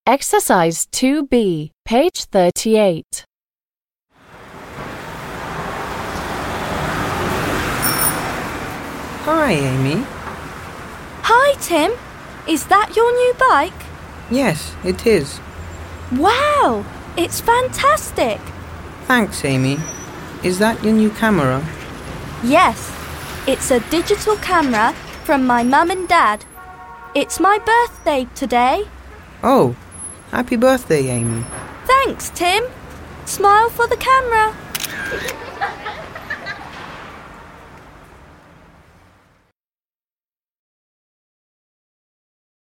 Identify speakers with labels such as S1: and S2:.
S1: Exercise 2B, page 38.
S2: Hi, Amy.
S3: Hi, Tim. Is that your new bike?
S2: Yes, it is.
S3: Wow, it's fantastic.
S2: Thanks, Amy. Is that your new camera?
S3: Yes, it's a digital camera from my mum and dad. It's my birthday today.
S2: Oh, happy birthday, Amy.
S3: Thanks, Tim. Smile for the camera.